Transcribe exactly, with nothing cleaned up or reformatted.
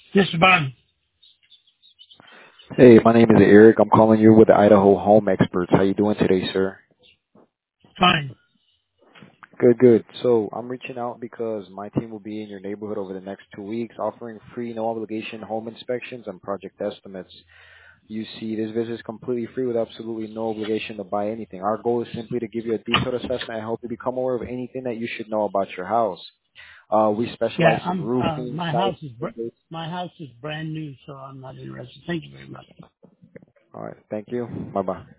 Just about Hey, my name is Eric. I'm calling you with the Idaho Home Experts. How you doing today, sir? fine. Good, good. So I'm reaching out because my team will be in your neighborhood over the next two weeks offering free, no obligation home inspections and project estimates. You see, this visit is completely free with absolutely no obligation to buy anything. Our goal is simply to give you a detailed assessment and help you become aware of anything that you should know about your house. Uh, we Yeah, specialize in I'm. Uh, roofing, my house siding, is br- windows. my house is brand new, so I'm not interested. Thank you very much. All right. Thank you. Bye-bye.